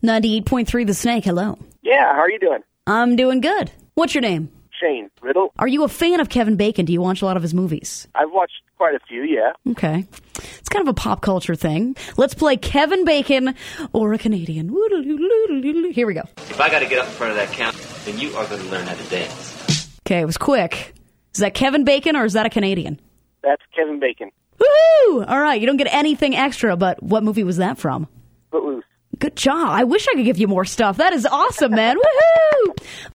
98.3 The Snake, hello. Yeah, how are you doing? I'm doing good. What's your name? Shane Riddle. Are you a fan of Kevin Bacon? Do you watch a lot of his movies? I've watched quite a few, yeah. Okay. It's kind of a pop culture thing. Let's play Kevin Bacon or a Canadian. Here we go. If I got to get up in front of that count, then you are going to learn how to dance. Okay, it was quick. Is that Kevin Bacon or is that a Canadian? That's Kevin Bacon. Woohoo! All right, you don't get anything extra, but what movie was that from? Footloose. Good job. I wish I could give you more stuff. That is awesome, man. Woohoo!